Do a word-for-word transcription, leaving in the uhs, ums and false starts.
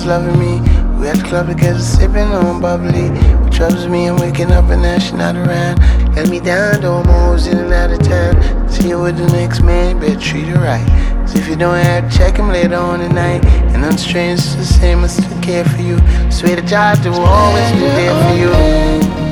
was loving me. We at the club together, sipping on bubbly. What troubles me, I'm waking up and now she not around. Let me down, though I'm always in and out of town. See you with the next man, better treat her right. So if you don't have to check him later on tonight. And I'm strange, it's the same, I still care for you. Swear to God, I will always be there for you.